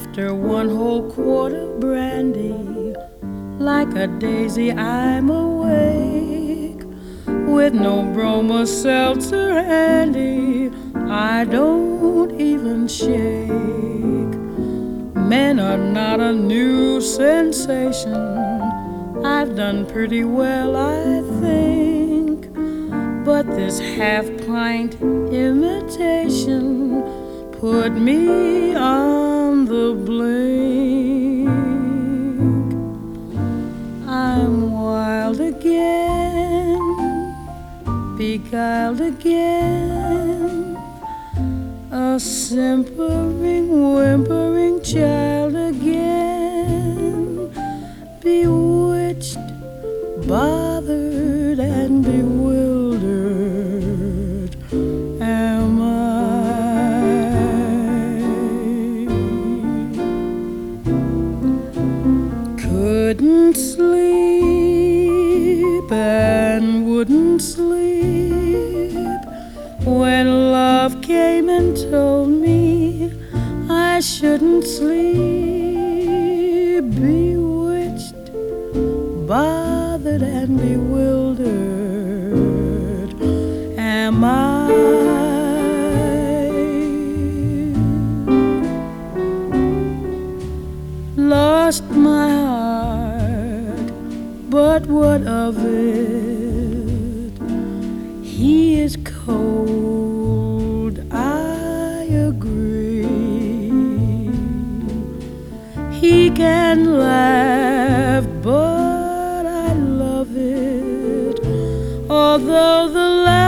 After one whole quart of brandy, like a daisy I'm awake. With no bromo seltzer handy, I don't even shake. Men are not a new sensation. I've done pretty well, I think. But this half-pint imitation put me on the blink. I'm wild again, beguiled again, a simpering, whimpering child again, bewitched, bothered, and bewildered am I. Couldn't sleep and wouldn't sleep when love came and told me I shouldn't sleep. Bewitched, bothered, and bewildered am I. Lost my heart, but what of it? He is cold, I agree. He can laugh, but I love it, although the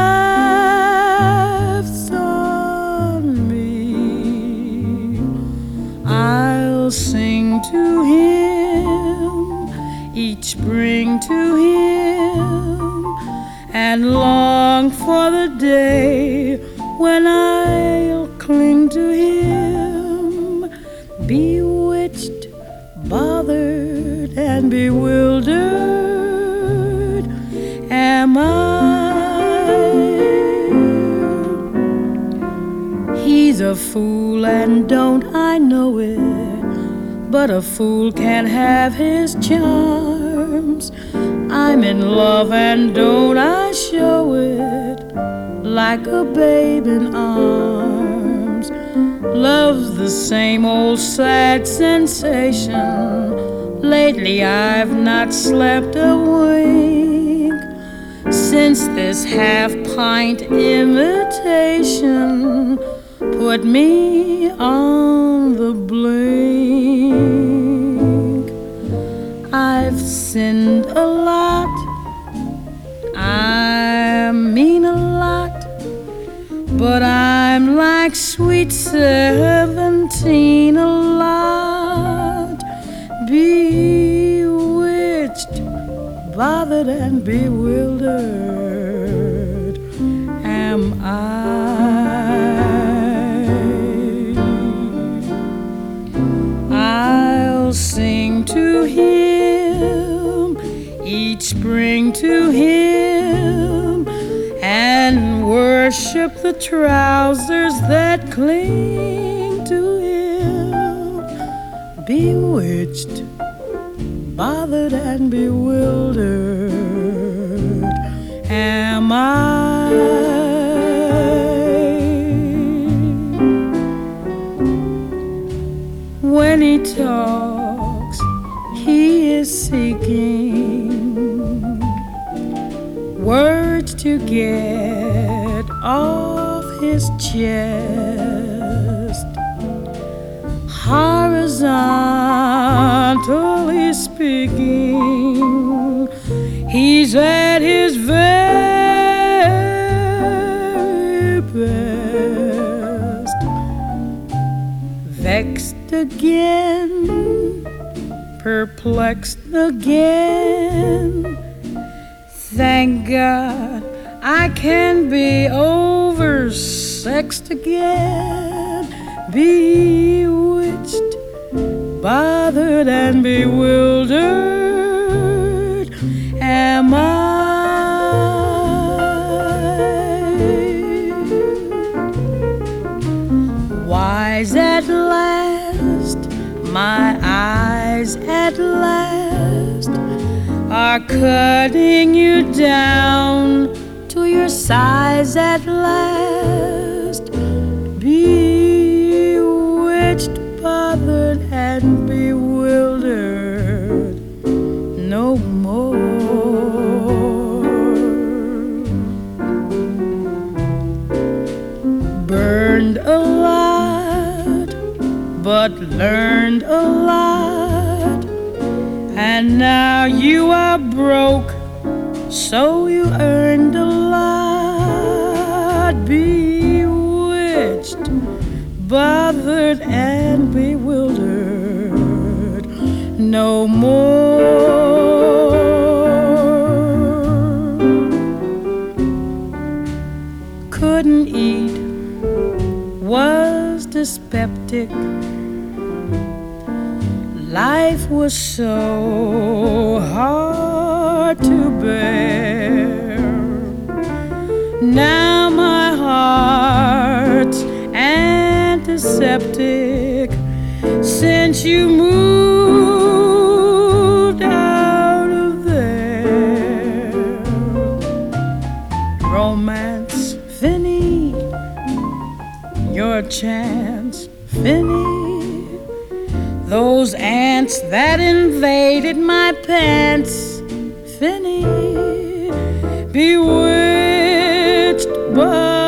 laugh's on me. I'll sing to him, each spring to him, and long for the day when I'll cling to him. Bewitched, bothered, and bewildered am I. He's a fool and don't I know it, but a fool can't have his charms. I'm in love and don't I show it, like a babe in arms. Love's the same old sad sensation. Lately I've not slept a wink since this half-pint imitation put me on the blink. I've sinned a lot, I mean a lot, but I'm like sweet 17 a lot. Bewitched, bothered, and bewildered am I'll sing to him, each spring to him, and worship the trousers that cling to him. Bewitched, bothered, and bewildered am I. When he talks, he is seeking words to get off his chest. Horizontally speaking, he's at his very best. Vexed again, perplexed again. Thank God I can be oversexed again. Bewitched, bothered, and bewildered am I. Wise at last, My eyes at last are cutting you down to your size at last. Bewitched, bothered, and bewildered no more. Burned a lot, but learned a lot, and now you are broke, so you earned a lot. Bewitched, bothered, and bewildered no more. Couldn't eat, was dyspeptic. Life was so hard to bear. Now my heart's antiseptic since you moved out of there. Romance, Finny, your chance, Finny. Those ants that invaded my pants, Finny. Bewitched, but